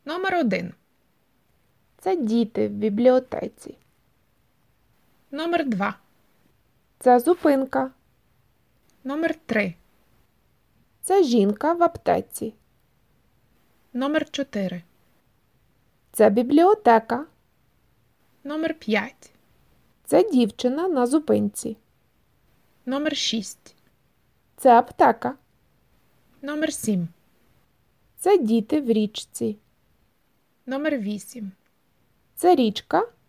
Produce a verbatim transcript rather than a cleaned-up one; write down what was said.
Номер один. Це діти в бібліотеці. Номер два. Це зупинка. Номер три. Це жінка в аптеці. Номер чотири. Це бібліотека. Номер п'ять. Це дівчина на зупинці. Номер шість. Це аптека. Номер сім. Це діти в річці. Номер вісім. Це річка